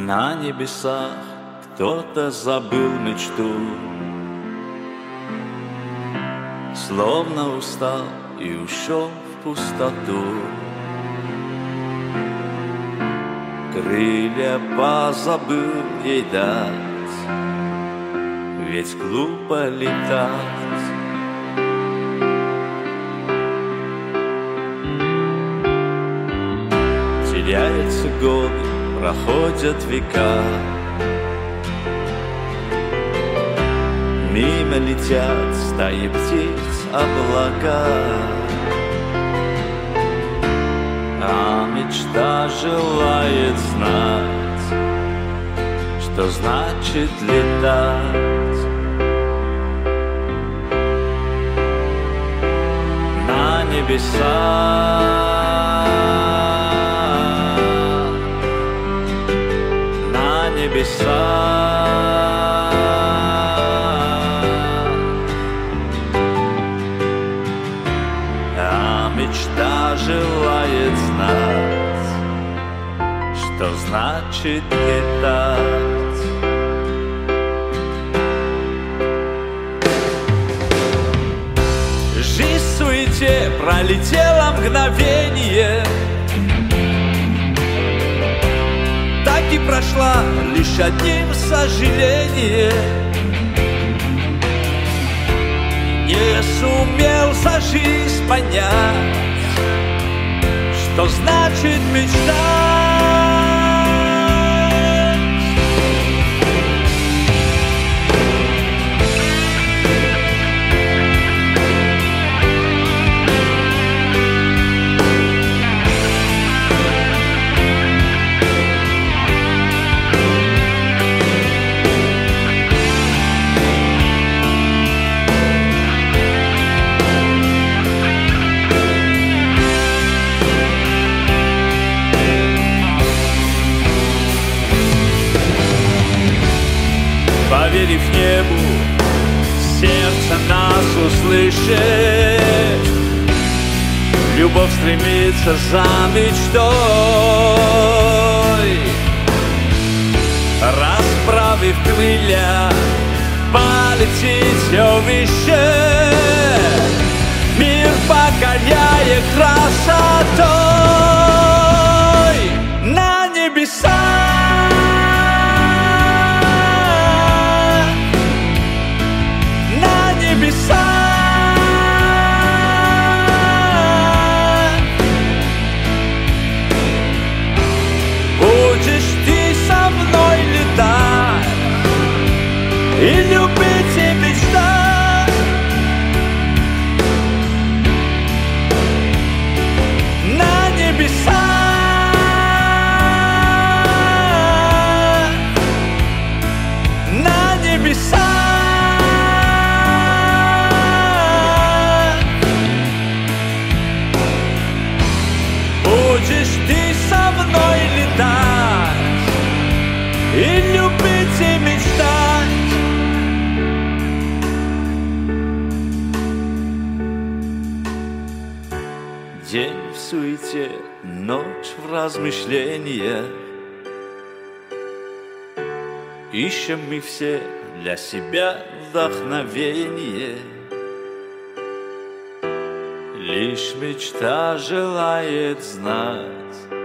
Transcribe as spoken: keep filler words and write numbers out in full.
На небесах кто-то забыл мечту, словно устал и ушел в пустоту. Крылья позабыл ей дать, ведь глупо летать. Теряются годы, проходят века, мимо летят стаи птиц, облака, а мечта желает знать, что значит летать. На небеса, небеса, а мечта желает знать, что значит летать. Жизнь в суете пролетела мгновение, и прошла лишь одним сожалением. Не сумел за жизнь понять, что значит мечтать. Поверив небу, сердце нас услышит, любовь стремится за мечтой, расправив крылья, полетит все выше, мир покоряя красотой. На небеса, и любить и мечтать. На небеса, на небеса, будешь ты со мной летать и любить и мечтать. День в суете, ночь в размышлениях, ищем мы все для себя вдохновение. Лишь мечта желает знать,